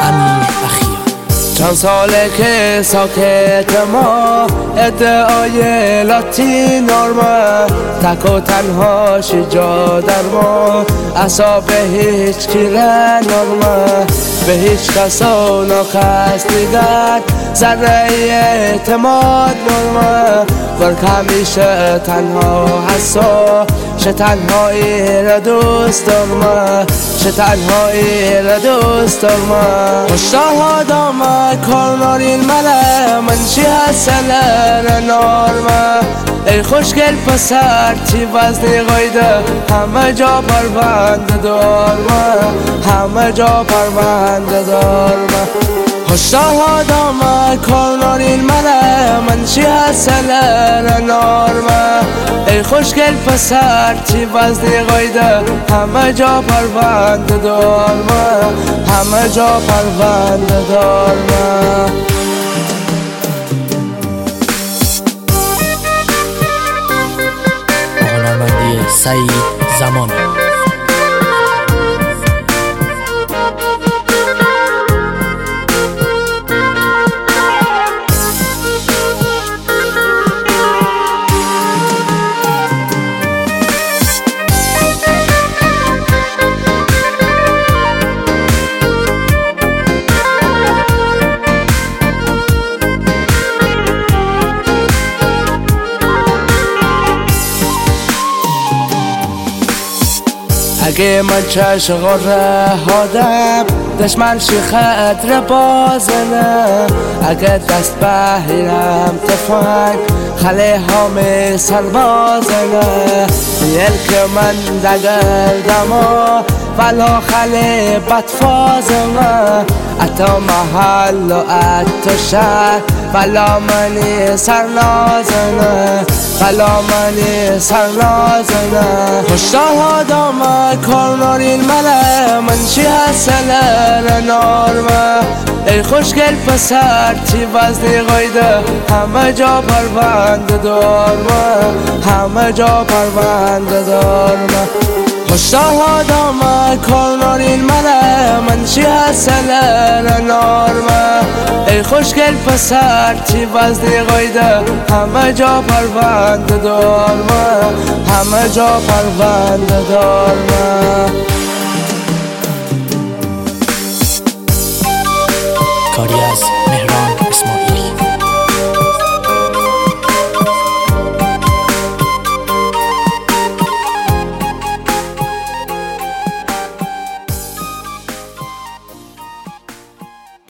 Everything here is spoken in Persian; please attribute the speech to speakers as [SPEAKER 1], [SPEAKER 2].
[SPEAKER 1] امیر اخیا.
[SPEAKER 2] چند ساله که ساکت ما ادعای لاتینورما، تک و تنها جا در ما اصاب هیچ کیره نورما، به هیچ کسا ناکس دیگر ذره اعتماد نورما، ورک همیشه تنها حسا شه تنهایی را دوست دارم، شه تنهایی را دوست دارم. خوشحال آمد کار نارین مله منشی حسنه نارمه، ای خوشگل پسر چی وزنی قایده همه جا پرونده دارمه، همه جا پرونده دارمه. خوشحال آمد کار نارین مله منشی حسنه نارمه، ای خوشگل پسر چی وزنی قایده همه جا پرونده دارمه، همه جا پرونده دارمه.
[SPEAKER 1] هنرمندی سعید زمانی.
[SPEAKER 2] اگه من چشم غره هادم دشمن شی خطر بازنه، اگه دست بهیرم تفنگ خله همه سربازنه، بیل که من دگل دما ولا خله بدفازنه، اتا محل و اتا شهر ولا منی سرنازنه، ولا منی سرنازنه. خوشحال آمد کار نارین مله منشی حسنه نارمه، ای خوشگل پسر چی وزنی قایده همه جا پرونده دارمه، همه جا پرونده دارمه. خوشحال آمد کار نارین مله منشی حسنه نارمه، ای خوشگل پسر چی وزنی قایده همه جا پرونده دارمه، همه جا پرونده دارمه.
[SPEAKER 1] کاری از